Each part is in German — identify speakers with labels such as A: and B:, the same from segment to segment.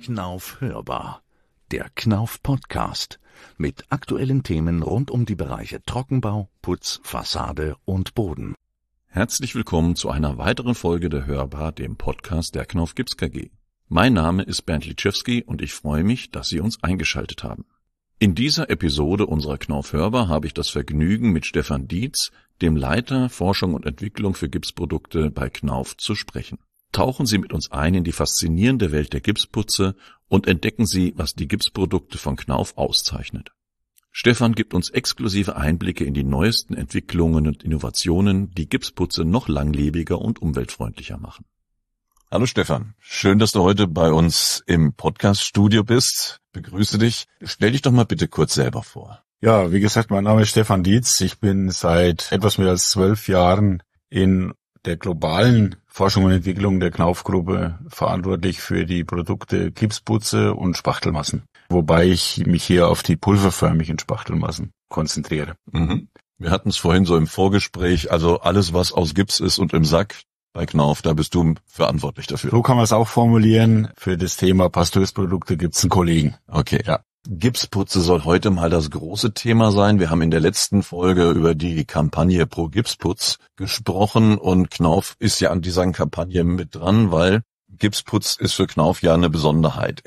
A: Knauf hörbar, der Knauf Podcast mit aktuellen Themen rund um die Bereiche Trockenbau, Putz, Fassade und Boden.
B: Herzlich willkommen zu einer weiteren Folge der Hörbar, dem Podcast der Knauf Gips KG. Mein Name ist Bernd Litschewski und ich freue mich, dass Sie uns eingeschaltet haben. In dieser Episode unserer Knauf Hörbar habe ich das Vergnügen, mit Stefan Dietz, dem Leiter Forschung und Entwicklung für Gipsprodukte bei Knauf, zu sprechen. Tauchen Sie mit uns ein in die faszinierende Welt der Gipsputze und entdecken Sie, was die Gipsprodukte von Knauf auszeichnet. Stefan gibt uns exklusive Einblicke in die neuesten Entwicklungen und Innovationen, die Gipsputze noch langlebiger und umweltfreundlicher machen.
C: Hallo Stefan, schön, dass du heute bei uns im Podcast-Studio bist. Begrüße dich. Stell dich doch mal bitte kurz selber vor.
D: Ja, wie gesagt, mein Name ist Stefan Dietz. Ich bin seit etwas mehr als 12 Jahren in der globalen Forschung und Entwicklung der Knauf-Gruppe verantwortlich für die Produkte Gipsputze und Spachtelmassen. Wobei ich mich hier auf die pulverförmigen Spachtelmassen konzentriere.
C: Mhm. Wir hatten es vorhin so im Vorgespräch, also alles, was aus Gips ist und im Sack bei Knauf, da bist du verantwortlich dafür.
D: So kann man es auch formulieren. Für das Thema Pasteursprodukte gibt es einen Kollegen.
C: Okay, ja. Gipsputze soll heute mal das große Thema sein. Wir haben in der letzten Folge über die Kampagne Pro Gipsputz gesprochen und Knauf ist ja an dieser Kampagne mit dran, weil Gipsputz ist für Knauf ja eine Besonderheit.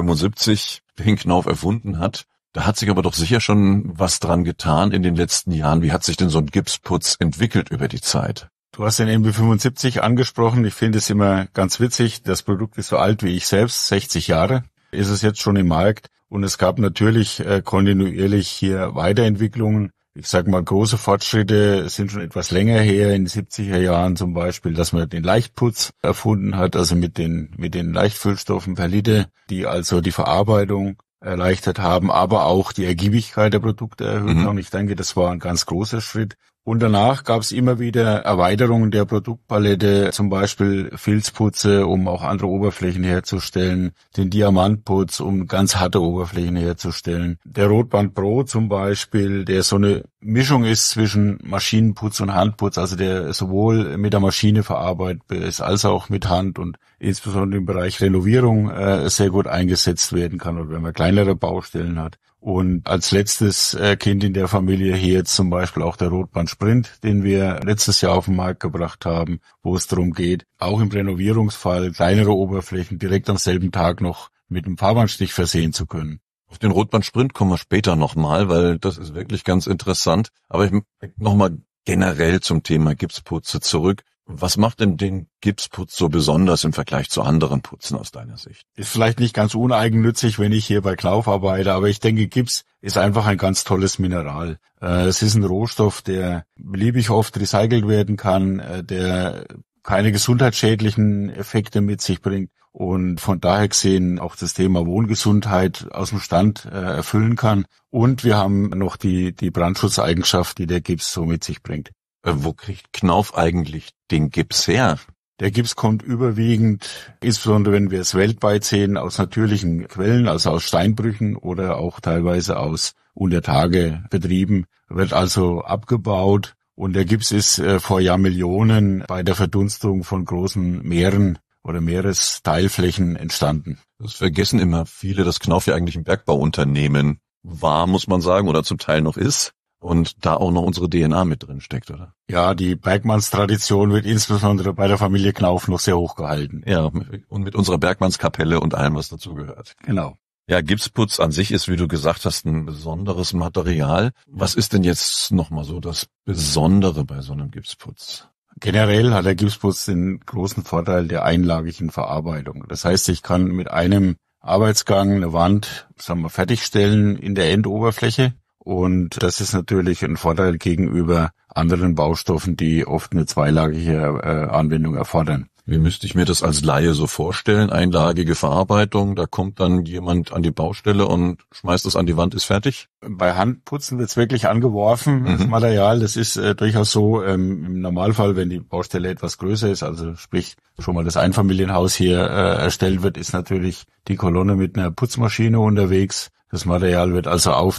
C: MP75, den Knauf erfunden hat. Da hat sich aber doch sicher schon was dran getan in den letzten Jahren. Wie hat sich denn so ein Gipsputz entwickelt über die Zeit?
D: Du hast den MP75 angesprochen. Ich finde es immer ganz witzig. Das Produkt ist so alt wie ich selbst, 60 Jahre ist es jetzt schon im Markt. Und es gab natürlich kontinuierlich hier Weiterentwicklungen. Ich sage mal, große Fortschritte sind schon etwas länger her, in den 70er Jahren zum Beispiel, dass man den Leichtputz erfunden hat, also mit den Leichtfüllstoffen per Liter, die also die Verarbeitung erleichtert haben, aber auch die Ergiebigkeit der Produkte erhöht haben. Und ich denke, das war ein ganz großer Schritt. Und danach gab es immer wieder Erweiterungen der Produktpalette, zum Beispiel Filzputze, um auch andere Oberflächen herzustellen, den Diamantputz, um ganz harte Oberflächen herzustellen. Der Rotband Pro zum Beispiel, der so eine Mischung ist zwischen Maschinenputz und Handputz, also der sowohl mit der Maschine verarbeitet ist, als auch mit Hand und insbesondere im Bereich Renovierung sehr gut eingesetzt werden kann oder wenn man kleinere Baustellen hat. Und als letztes Kind in der Familie hier jetzt zum Beispiel auch der Rotband Sprint, den wir letztes Jahr auf den Markt gebracht haben, wo es darum geht, auch im Renovierungsfall kleinere Oberflächen direkt am selben Tag noch mit einem Farbanstich versehen zu können.
C: Auf den Rotband Sprint kommen wir später nochmal, weil das ist wirklich ganz interessant. Aber ich nochmal generell zum Thema Gipsputze zurück. Was macht denn den Gipsputz so besonders im Vergleich zu anderen Putzen aus deiner Sicht?
D: Ist vielleicht nicht ganz uneigennützig, wenn ich hier bei Knauf arbeite, aber ich denke, Gips ist einfach ein ganz tolles Mineral. Es ist ein Rohstoff, der beliebig oft recycelt werden kann, der keine gesundheitsschädlichen Effekte mit sich bringt und von daher gesehen auch das Thema Wohngesundheit aus dem Stand erfüllen kann. Und wir haben noch die Brandschutzeigenschaft, die der Gips so mit sich bringt.
C: Wo kriegt Knauf eigentlich den Gips her?
D: Der Gips kommt überwiegend, insbesondere wenn wir es weltweit sehen, aus natürlichen Quellen, also aus Steinbrüchen oder auch teilweise aus Untertagebetrieben, wird also abgebaut. Und der Gips ist vor Jahrmillionen bei der Verdunstung von großen Meeren oder Meeresteilflächen entstanden.
C: Das vergessen immer viele, dass Knauf ja eigentlich ein Bergbauunternehmen war, muss man sagen, oder zum Teil noch ist. Und da auch noch unsere DNA mit drin steckt, oder?
D: Ja, die Bergmannstradition wird insbesondere bei der Familie Knauf noch sehr hoch gehalten.
C: Ja, und mit unserer Bergmannskapelle und allem, was dazugehört.
D: Genau.
C: Ja, Gipsputz an sich ist, wie du gesagt hast, ein besonderes Material. Was ist denn jetzt nochmal so das Besondere bei so einem Gipsputz?
D: Generell hat der Gipsputz den großen Vorteil der einlagigen Verarbeitung. Das heißt, ich kann mit einem Arbeitsgang eine Wand, fertigstellen in der Endoberfläche. Und das ist natürlich ein Vorteil gegenüber anderen Baustoffen, die oft eine zweilagige Anwendung erfordern.
C: Wie müsste ich mir das als Laie so vorstellen? Einlagige Verarbeitung, da kommt dann jemand an die Baustelle und schmeißt es an die Wand, ist fertig?
D: Bei Handputzen wird es wirklich angeworfen, das Material. Das ist durchaus so, im Normalfall, wenn die Baustelle etwas größer ist, also sprich schon mal das Einfamilienhaus hier erstellt wird, ist natürlich die Kolonne mit einer Putzmaschine unterwegs. Das Material wird also auf die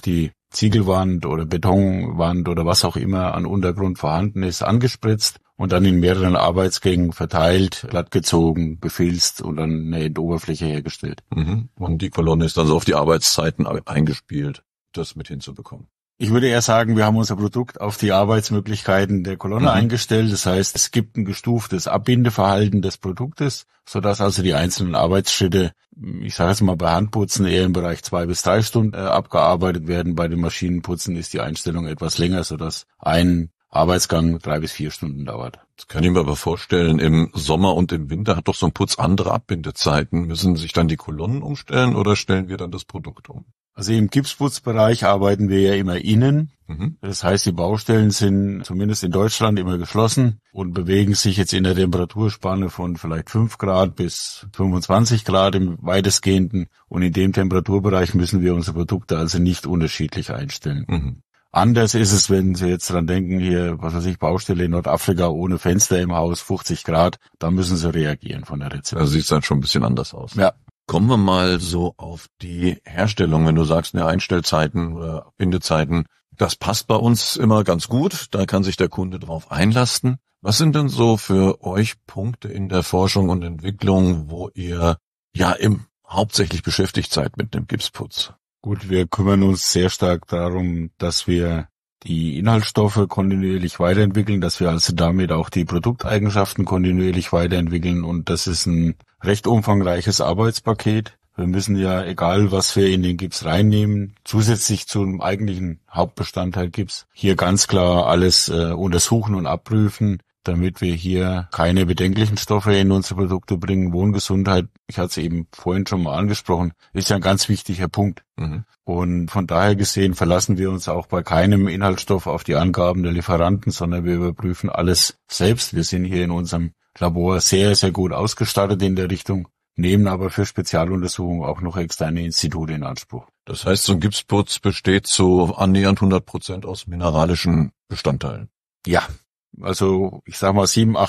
D: Ziegelwand oder Betonwand oder was auch immer an Untergrund vorhanden ist, angespritzt und dann in mehreren Arbeitsgängen verteilt, glattgezogen, befilzt und dann eine Endoberfläche hergestellt.
C: Und die Kolonne ist dann so auf die Arbeitszeiten eingespielt, das mit hinzubekommen.
D: Ich würde eher sagen, wir haben unser Produkt auf die Arbeitsmöglichkeiten der Kolonne eingestellt. Das heißt, es gibt ein gestuftes Abbindeverhalten des Produktes, sodass also die einzelnen Arbeitsschritte, ich sage jetzt mal bei Handputzen eher im Bereich 2 bis 3 Stunden abgearbeitet werden. Bei den Maschinenputzen ist die Einstellung etwas länger, sodass ein Arbeitsgang 3 bis 4 Stunden dauert.
C: Das kann ich mir aber vorstellen, im Sommer und im Winter hat doch so ein Putz andere Abbindezeiten. Müssen sich dann die Kolonnen umstellen oder stellen wir dann das Produkt um?
D: Also im Gipsputzbereich arbeiten wir ja immer innen. Das heißt, die Baustellen sind zumindest in Deutschland immer geschlossen und bewegen sich jetzt in der Temperaturspanne von vielleicht 5 Grad bis 25 Grad im weitestgehenden. Und in dem Temperaturbereich müssen wir unsere Produkte also nicht unterschiedlich einstellen. Anders ist es, wenn Sie jetzt dran denken, hier, was weiß ich, Baustelle in Nordafrika ohne Fenster im Haus, 50 Grad, da müssen Sie reagieren von der Rezeptur.
C: Also sieht es dann schon ein bisschen anders aus.
D: Ja.
C: Kommen wir mal so auf die Herstellung, wenn du sagst, ne, Einstellzeiten oder Abindezeiten. Das passt bei uns immer ganz gut, da kann sich der Kunde drauf einlassen. Was sind denn so für euch Punkte in der Forschung und Entwicklung, wo ihr hauptsächlich beschäftigt seid mit dem Gipsputz?
D: Gut, wir kümmern uns sehr stark darum, dass wir die Inhaltsstoffe kontinuierlich weiterentwickeln, dass wir also damit auch die Produkteigenschaften kontinuierlich weiterentwickeln und das ist ein recht umfangreiches Arbeitspaket. Wir müssen ja, egal was wir in den Gips reinnehmen, zusätzlich zum eigentlichen Hauptbestandteil Gips, hier ganz klar alles untersuchen und abprüfen, damit wir hier keine bedenklichen Stoffe in unsere Produkte bringen. Wohngesundheit, ich hatte es eben vorhin schon mal angesprochen, ist ja ein ganz wichtiger Punkt. Und von daher gesehen verlassen wir uns auch bei keinem Inhaltsstoff auf die Angaben der Lieferanten, sondern wir überprüfen alles selbst. Wir sind hier in unserem Labor sehr, sehr gut ausgestattet in der Richtung, nehmen aber für Spezialuntersuchungen auch noch externe Institute in Anspruch.
C: Das heißt, so ein Gipsputz besteht zu annähernd 100% aus mineralischen Bestandteilen.
D: Ja, also ich sag mal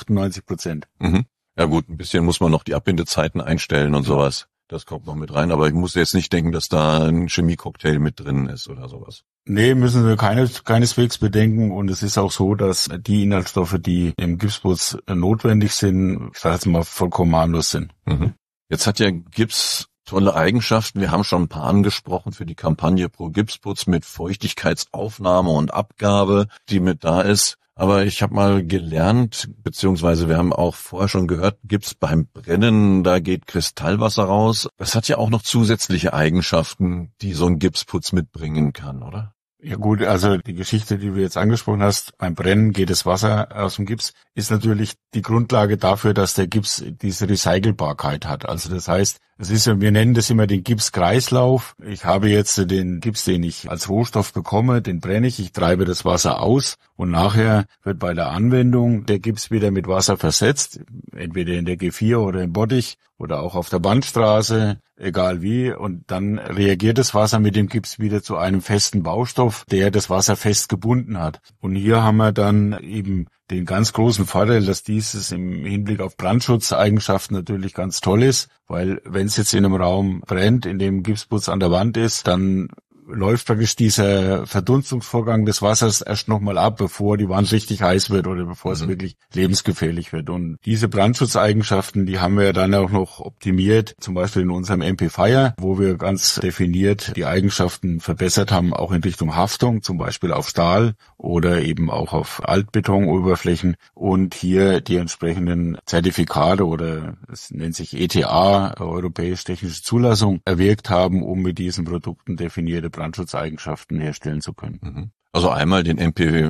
D: 98%.
C: Ja gut, ein bisschen muss man noch die Abbindezeiten einstellen und sowas. Das kommt noch mit rein, aber ich muss jetzt nicht denken, dass da ein Chemiecocktail mit drin ist oder sowas.
D: Nee, müssen wir keineswegs bedenken und es ist auch so, dass die Inhaltsstoffe, die im Gipsputz notwendig sind, ich sage jetzt mal vollkommen harmlos sind.
C: Jetzt hat ja Gips tolle Eigenschaften. Wir haben schon ein paar angesprochen für die Kampagne Pro Gipsputz mit Feuchtigkeitsaufnahme und Abgabe, die mit da ist. Aber ich habe mal gelernt, beziehungsweise wir haben auch vorher schon gehört, Gips beim Brennen, da geht Kristallwasser raus. Das hat ja auch noch zusätzliche Eigenschaften, die so ein Gipsputz mitbringen kann, oder?
D: Ja gut, also die Geschichte, die du jetzt angesprochen hast, beim Brennen geht das Wasser aus dem Gips, ist natürlich die Grundlage dafür, dass der Gips diese Recycelbarkeit hat. Also das heißt, es ist, wir nennen das immer den Gipskreislauf. Ich habe jetzt den Gips, den ich als Rohstoff bekomme, den brenne ich treibe das Wasser aus und nachher wird bei der Anwendung der Gips wieder mit Wasser versetzt, entweder in der G4 oder im Bottich oder auch auf der Bandstraße, egal wie, und dann reagiert das Wasser mit dem Gips wieder zu einem festen Baustoff, der das Wasser fest gebunden hat. Und hier haben wir dann eben den ganz großen Vorteil, dass dieses im Hinblick auf Brandschutzeigenschaften natürlich ganz toll ist, weil wenn es jetzt in einem Raum brennt, in dem Gipsputz an der Wand ist, dann läuft praktisch dieser Verdunstungsvorgang des Wassers erst nochmal ab, bevor die Wand richtig heiß wird oder bevor es wirklich lebensgefährlich wird. Und diese Brandschutzeigenschaften, die haben wir dann auch noch optimiert, zum Beispiel in unserem MP-Fire, wo wir ganz definiert die Eigenschaften verbessert haben, auch in Richtung Haftung, zum Beispiel auf Stahl oder eben auch auf Altbetonoberflächen und hier die entsprechenden Zertifikate oder es nennt sich ETA, Europäische Technische Zulassung, erwirkt haben, um mit diesen Produkten definierte Brandschutzeigenschaften herstellen zu können.
C: Also einmal den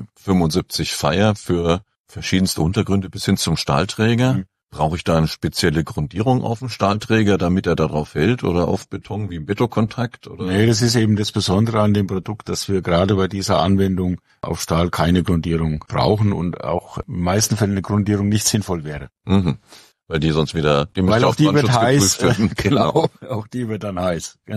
C: MP75 Fire für verschiedenste Untergründe bis hin zum Stahlträger. Brauche ich da eine spezielle Grundierung auf dem Stahlträger, damit er darauf hält oder auf Beton wie Betonkontakt? Oder?
D: Nee, das ist eben das Besondere an dem Produkt, dass wir gerade bei dieser Anwendung auf Stahl keine Grundierung brauchen und auch in den meisten Fällen eine Grundierung nicht sinnvoll wäre.
C: Weil die sonst wieder
D: weil auch die wird heiß.
C: Genau.
D: Auch die wird dann heiß, genau.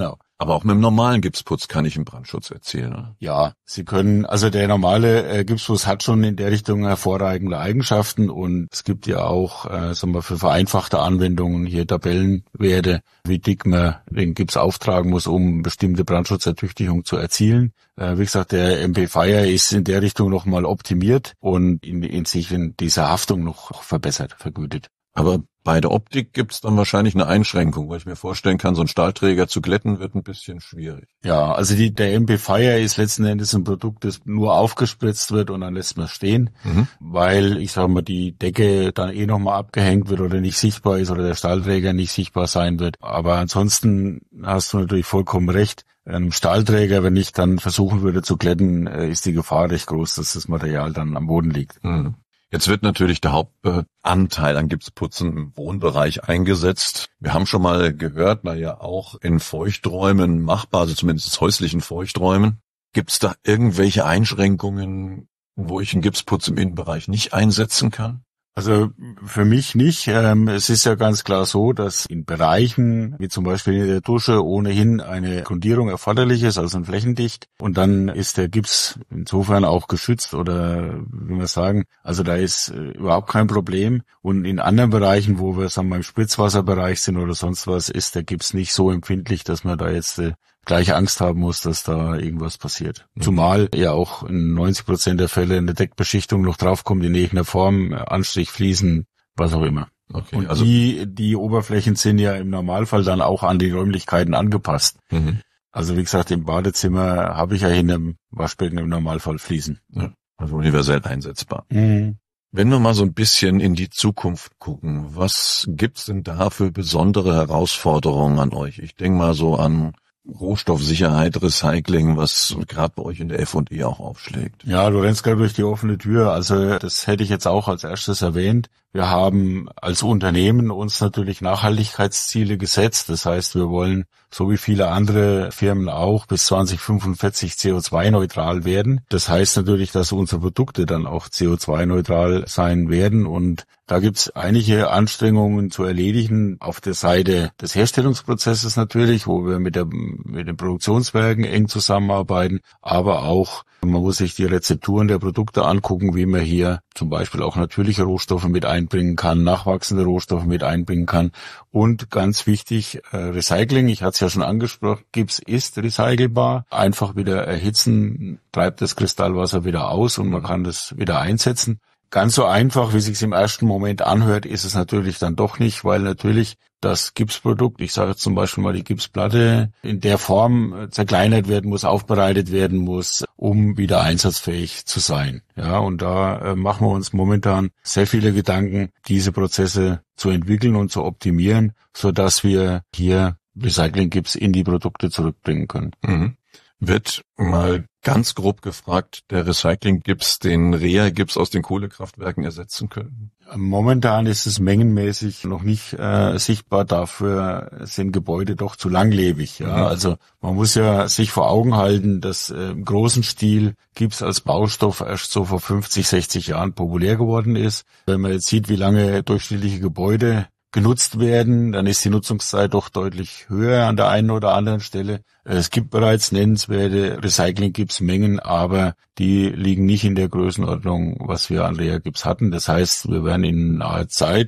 C: Aber auch mit dem normalen Gipsputz kann ich einen Brandschutz erzielen, oder?
D: Ja, Sie können, also der normale Gipsputz hat schon in der Richtung hervorragende Eigenschaften und es gibt ja auch, sagen wir, für vereinfachte Anwendungen hier Tabellenwerte, wie dick man den Gips auftragen muss, um bestimmte Brandschutzertüchtigung zu erzielen. Wie gesagt, der MP Fire ist in der Richtung nochmal optimiert und in sich in dieser Haftung noch verbessert, vergütet.
C: Aber bei der Optik gibt's dann wahrscheinlich eine Einschränkung, weil ich mir vorstellen kann, so einen Stahlträger zu glätten wird ein bisschen schwierig.
D: Ja, also der MP Fire ist letzten Endes ein Produkt, das nur aufgespritzt wird und dann lässt man es stehen, weil, ich sag mal, die Decke dann nochmal abgehängt wird oder nicht sichtbar ist oder der Stahlträger nicht sichtbar sein wird. Aber ansonsten hast du natürlich vollkommen recht. Ein Stahlträger, wenn ich dann versuchen würde zu glätten, ist die Gefahr recht groß, dass das Material dann am Boden liegt.
C: Mhm. Jetzt wird natürlich der Hauptanteil an Gipsputzen im Wohnbereich eingesetzt. Wir haben schon mal gehört, auch in Feuchträumen machbar, also zumindest häuslichen Feuchträumen. Gibt es da irgendwelche Einschränkungen, wo ich einen Gipsputz im Innenbereich nicht einsetzen kann?
D: Also für mich nicht. Es ist ja ganz klar so, dass in Bereichen, wie zum Beispiel in der Dusche, ohnehin eine Grundierung erforderlich ist, also ein Flächendicht. Und dann ist der Gips insofern auch geschützt oder, wie wir sagen, also da ist überhaupt kein Problem. Und in anderen Bereichen, wo wir, sagen wir, im Spritzwasserbereich sind oder sonst was, ist der Gips nicht so empfindlich, dass man da jetzt gleich Angst haben muss, dass da irgendwas passiert. Zumal ja auch in 90% der Fälle eine Deckbeschichtung noch draufkommt in irgendeiner Form, Anstrich, Fliesen, was auch immer.
C: Okay,
D: und
C: also
D: die Oberflächen sind ja im Normalfall dann auch an die Räumlichkeiten angepasst. Also wie gesagt, im Badezimmer habe ich ja hinterm Waschbecken im Normalfall Fliesen.
C: Ja, also universell einsetzbar. Wenn wir mal so ein bisschen in die Zukunft gucken, was gibt's denn da für besondere Herausforderungen an euch? Ich denke mal so an Rohstoffsicherheit, Recycling, was gerade bei euch in der F&E auch aufschlägt.
D: Ja, du rennst gerade durch die offene Tür. Also das hätte ich jetzt auch als erstes erwähnt. Wir haben als Unternehmen uns natürlich Nachhaltigkeitsziele gesetzt. Das heißt, wir wollen, so wie viele andere Firmen auch, bis 2045 CO2-neutral werden. Das heißt natürlich, dass unsere Produkte dann auch CO2-neutral sein werden. Und da gibt's einige Anstrengungen zu erledigen. Auf der Seite des Herstellungsprozesses natürlich, wo wir mit den Produktionswerken eng zusammenarbeiten, aber auch man muss sich die Rezepturen der Produkte angucken, wie man hier zum Beispiel auch natürliche Rohstoffe mit einbringen kann, nachwachsende Rohstoffe mit einbringen kann. Und ganz wichtig, Recycling, ich hatte es ja schon angesprochen, Gips ist recycelbar. Einfach wieder erhitzen, treibt das Kristallwasser wieder aus und man kann das wieder einsetzen. Ganz so einfach, wie es sich im ersten Moment anhört, ist es natürlich dann doch nicht, weil natürlich das Gipsprodukt, ich sage jetzt zum Beispiel mal die Gipsplatte, in der Form zerkleinert werden muss, aufbereitet werden muss, um wieder einsatzfähig zu sein. Ja, und da machen wir uns momentan sehr viele Gedanken, diese Prozesse zu entwickeln und zu optimieren, sodass wir hier Recycling-Gips in die Produkte zurückbringen können.
C: Wird mal ganz grob gefragt, der Recycling-Gips den Rea-Gips aus den Kohlekraftwerken ersetzen können?
D: Momentan ist es mengenmäßig noch nicht sichtbar. Dafür sind Gebäude doch zu langlebig. Ja, also man muss ja sich vor Augen halten, dass im großen Stil Gips als Baustoff erst so vor 50, 60 Jahren populär geworden ist. Wenn man jetzt sieht, wie lange durchschnittliche Gebäude genutzt werden, dann ist die Nutzungszeit doch deutlich höher an der einen oder anderen Stelle. Es gibt bereits nennenswerte Recycling-Gips-Mengen, aber die liegen nicht in der Größenordnung, was wir an Rea-Gips hatten. Das heißt, wir werden in naher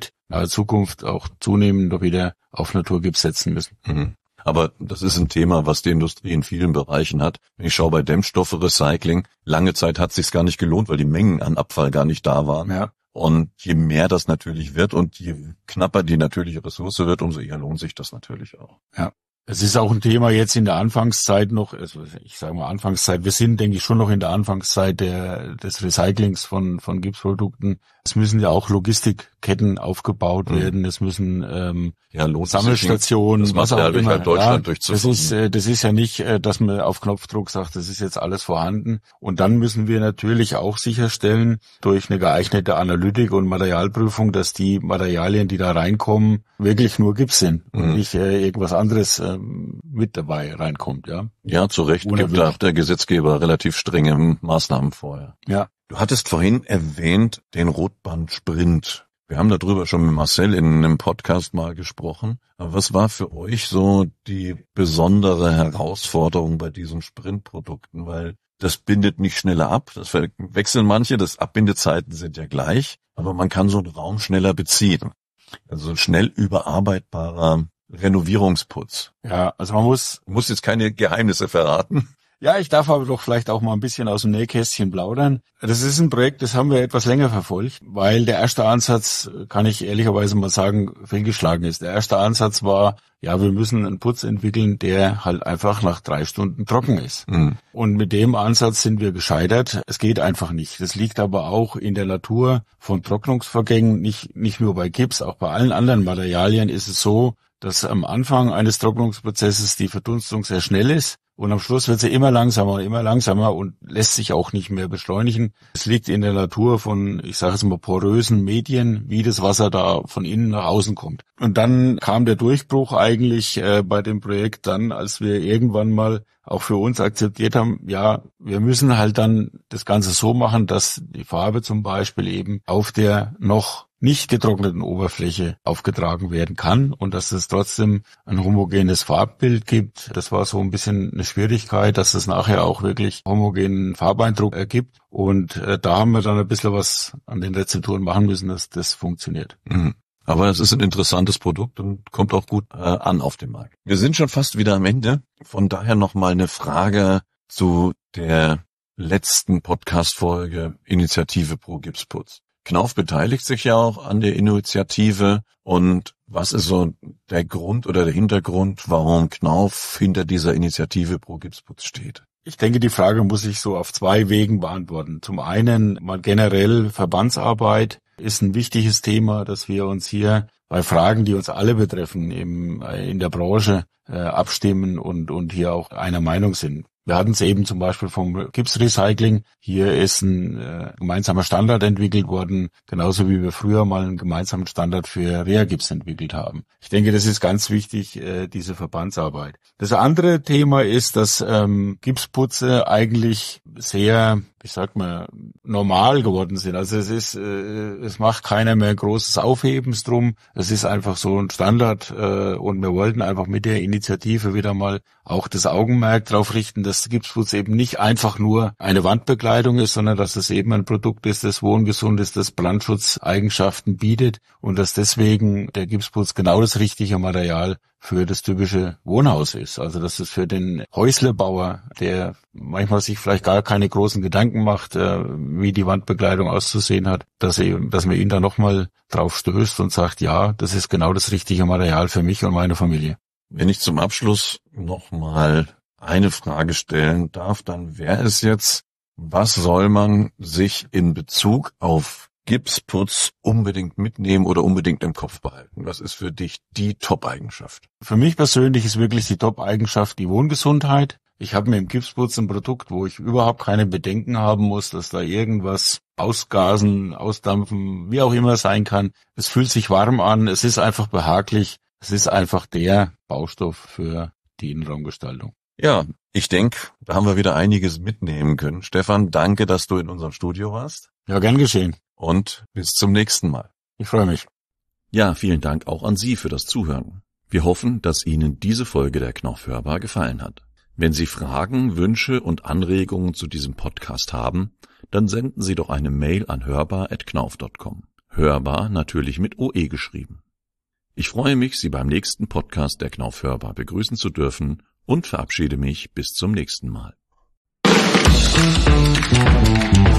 D: Zukunft auch zunehmend noch wieder auf Naturgips setzen müssen.
C: Aber das ist ein Thema, was die Industrie in vielen Bereichen hat. Wenn ich schaue bei Dämmstoffe-Recycling, lange Zeit hat es sich gar nicht gelohnt, weil die Mengen an Abfall gar nicht da waren.
D: Ja.
C: Und je mehr das natürlich wird und je knapper die natürliche Ressource wird, umso eher lohnt sich das natürlich auch.
D: Ja. Es ist auch ein Thema jetzt in der Anfangszeit noch, also ich sage mal Anfangszeit, wir sind, denke ich, schon noch in der Anfangszeit des Recyclings von Gipsprodukten. Es müssen ja auch Logistikketten aufgebaut werden, es müssen Sammelstationen,
C: was auch immer. Deutschland
D: das ist ja nicht, dass man auf Knopfdruck sagt, das ist jetzt alles vorhanden. Und dann müssen wir natürlich auch sicherstellen, durch eine geeignete Analytik und Materialprüfung, dass die Materialien, die da reinkommen, wirklich nur Gips sind und nicht irgendwas anderes mit dabei reinkommt.
C: Ja, zu Recht gibt da der Gesetzgeber relativ strenge Maßnahmen vorher.
D: Ja.
C: Du hattest vorhin erwähnt den Rotband-Sprint. Wir haben darüber schon mit Marcel in einem Podcast mal gesprochen. Aber was war für euch so die besondere Herausforderung bei diesen Sprintprodukten? Weil das bindet nicht schneller ab. Das wechseln manche. Das Abbindezeiten sind ja gleich. Aber man kann so einen Raum schneller beziehen. Also schnell überarbeitbarer Renovierungsputz.
D: Ja, also man muss
C: jetzt keine Geheimnisse verraten.
D: Ja, ich darf aber doch vielleicht auch mal ein bisschen aus dem Nähkästchen plaudern. Das ist ein Projekt, das haben wir etwas länger verfolgt, weil der erste Ansatz, kann ich ehrlicherweise mal sagen, fehlgeschlagen ist. Der erste Ansatz war, ja, wir müssen einen Putz entwickeln, der halt einfach nach 3 Stunden trocken ist. Mhm. Und mit dem Ansatz sind wir gescheitert. Es geht einfach nicht. Das liegt aber auch in der Natur von Trocknungsvorgängen, nicht nur bei Gips, auch bei allen anderen Materialien ist es so, dass am Anfang eines Trocknungsprozesses die Verdunstung sehr schnell ist. Und am Schluss wird sie immer langsamer und lässt sich auch nicht mehr beschleunigen. Es liegt in der Natur von, ich sage jetzt mal, porösen Medien, wie das Wasser da von innen nach außen kommt. Und dann kam der Durchbruch eigentlich bei dem Projekt dann, als wir irgendwann mal auch für uns akzeptiert haben, ja, wir müssen halt dann das Ganze so machen, dass die Farbe zum Beispiel eben auf der noch nicht getrockneten Oberfläche aufgetragen werden kann und dass es trotzdem ein homogenes Farbbild gibt. Das war so ein bisschen eine Schwierigkeit, dass es nachher auch wirklich homogenen Farbeindruck ergibt. Und da haben wir dann ein bisschen was an den Rezepturen machen müssen, dass das funktioniert.
C: Mhm. Aber es ist ein interessantes Produkt und kommt auch gut an auf dem Markt. Wir sind schon fast wieder am Ende. Von daher nochmal eine Frage zu der letzten Podcast-Folge Initiative Pro Gipsputz. Knauf beteiligt sich ja auch an der Initiative. Und was ist so der Grund oder der Hintergrund, warum Knauf hinter dieser Initiative Pro Gipsputz steht?
D: Ich denke, die Frage muss ich so auf 2 Wegen beantworten. Zum einen mal generell Verbandsarbeit ist ein wichtiges Thema, dass wir uns hier bei Fragen, die uns alle betreffen, in der Branche abstimmen und hier auch einer Meinung sind. Wir hatten es eben zum Beispiel vom Gipsrecycling. Hier ist ein gemeinsamer Standard entwickelt worden, genauso wie wir früher mal einen gemeinsamen Standard für Reha-Gips entwickelt haben. Ich denke, das ist ganz wichtig, diese Verbandsarbeit. Das andere Thema ist, dass Gipsputze eigentlich sehr, normal geworden sind. Also es macht keiner mehr großes Aufhebens drum. Es ist einfach so ein Standard und wir wollten einfach mit der Initiative wieder mal auch das Augenmerk darauf richten, dass Gipsputz eben nicht einfach nur eine Wandbekleidung ist, sondern dass es eben ein Produkt ist, das wohngesund ist, das Brandschutzeigenschaften bietet und dass deswegen der Gipsputz genau das richtige Material für das typische Wohnhaus ist. Also dass es für den Häuslebauer, der manchmal sich vielleicht gar keine großen Gedanken macht, wie die Wandbekleidung auszusehen hat, dass man ihn da nochmal drauf stößt und sagt, ja, das ist genau das richtige Material für mich und meine Familie.
C: Wenn ich zum Abschluss nochmal eine Frage stellen darf, dann wäre es jetzt, was soll man sich in Bezug auf Gipsputz unbedingt mitnehmen oder unbedingt im Kopf behalten? Was ist für dich die Top-Eigenschaft?
D: Für mich persönlich ist wirklich die Top-Eigenschaft die Wohngesundheit. Ich habe mir im Gipsputz ein Produkt, wo ich überhaupt keine Bedenken haben muss, dass da irgendwas ausgasen, ausdampfen, wie auch immer sein kann. Es fühlt sich warm an, es ist einfach behaglich, es ist einfach der Baustoff für die Innenraumgestaltung.
C: Ja, ich denke, da haben wir wieder einiges mitnehmen können. Stefan, danke, dass du in unserem Studio warst.
D: Ja, gern geschehen.
C: Und bis zum nächsten Mal.
D: Ich freue mich.
B: Ja, vielen Dank auch an Sie für das Zuhören. Wir hoffen, dass Ihnen diese Folge der Knauf Hörbar gefallen hat. Wenn Sie Fragen, Wünsche und Anregungen zu diesem Podcast haben, dann senden Sie doch eine Mail an hörbar@knauf.com. Hörbar natürlich mit OE geschrieben. Ich freue mich, Sie beim nächsten Podcast der Knauf Hörbar begrüßen zu dürfen und verabschiede mich bis zum nächsten Mal.